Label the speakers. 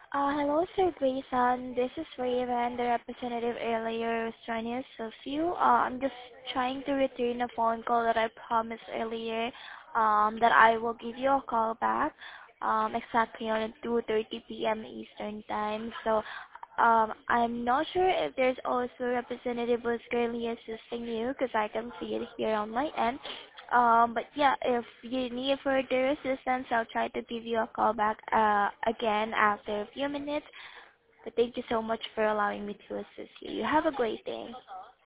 Speaker 1: Hello, Sir Grayson. This is Raven, the representative earlier was trying to assist you. I'm just trying to return a phone call that I promised earlier, that I will give you a call back, exactly on 2:30 p.m. Eastern Time. So, I'm not sure if there's also a representative who's currently assisting you, because I can see it here on my end. But yeah, if you need further assistance, I'll try to give you a call back again after a few minutes. But thank you so much for allowing me to assist you. You have a great day.